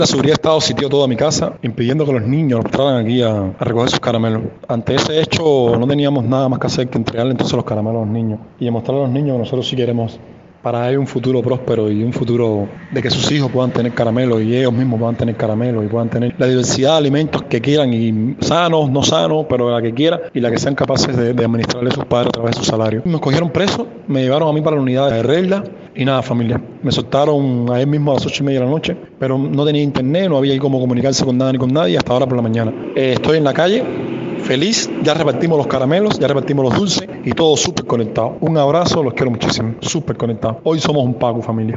La seguridad ha estado sitió toda mi casa, impidiendo que los niños entraran aquí a recoger sus caramelos. Ante ese hecho no teníamos nada más que hacer que entregarle entonces los caramelos a los niños y demostrarle a los niños que nosotros sí queremos para ellos un futuro próspero y un futuro de que sus hijos puedan tener caramelos y ellos mismos puedan tener caramelos y puedan tener la diversidad de alimentos que quieran y sanos, no sanos, pero la que quieran y la que sean capaces de administrarle a sus padres a través de su salario. Me cogieron preso, me llevaron a mí para la unidad de regla y nada, familia. Me soltaron ayer mismo a las 8:30 de la noche, pero no tenía internet, no había cómo comunicarse con nada ni con nadie hasta ahora por la mañana. Estoy en la calle, feliz, ya repartimos los caramelos, ya repartimos los dulces y todo súper conectado. Un abrazo, los quiero muchísimo, súper conectado. Hoy somos un Paco, familia.